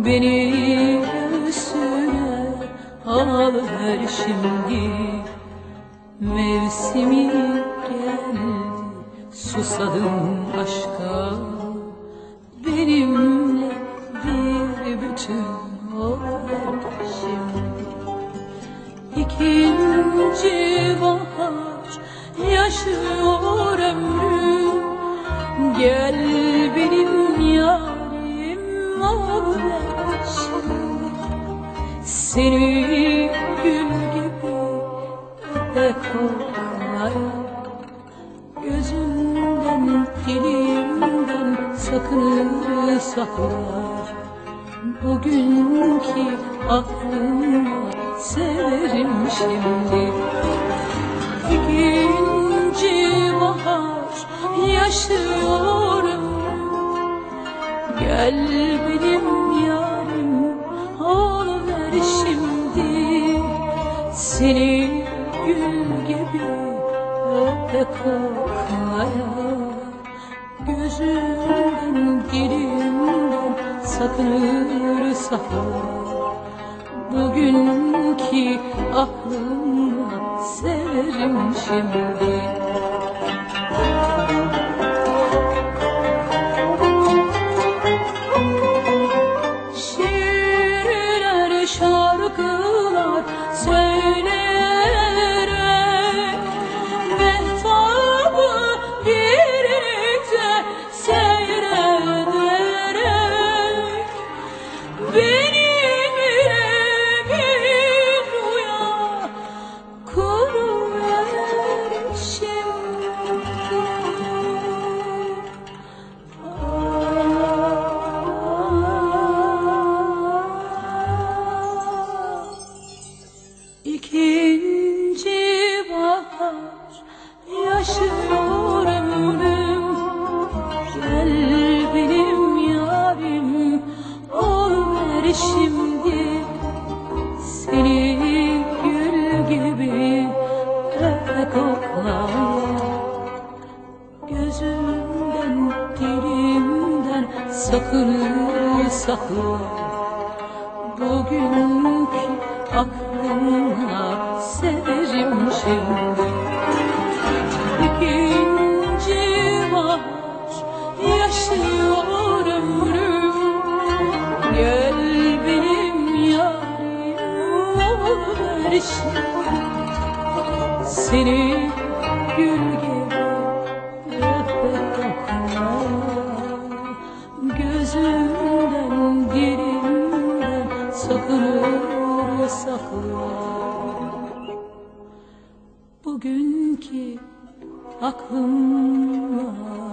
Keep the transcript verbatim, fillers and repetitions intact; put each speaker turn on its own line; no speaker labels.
Beni göğsüne al ver şimdi. Mevsimi geldi, susadım aşka. Benimle bir bütün ol ver şimdi. İkinci bahar yaşıyor ömrüm. Gel benim yarim ol ver şimdi. Seni gül gibi de koklaya, gözünden dilimden sakınır saklar. Bugünkü aklımla severim şimdi. İkinci bahar yaşıyor ömrüm. Gel benim yarim ol ver şimdi. Seni gül gibi öpe koklaya, gözümden dilimden sakınır saklar. Bugünkü aklımla severim şimdi. Şiirler, şarkılar söyleyerek, mehtabı birlikte seyrederek, benimle bir rüya kuruver şimdi. İkinci bahar yaşıyor ömrüm. Gel benim yarim ol ver şimdi. Seni gül gibi öpe koklaya, gözümden dilimden sakınır sakla. Bugünkü aklımla severim şimdi. İkinci bahar yaşıyor ömrüm. Gel benim yarim ol ver şimdi. Seni gül gibi öpe koklaya, gözümden dilimden sakınır saklar. Bugünkü aklımla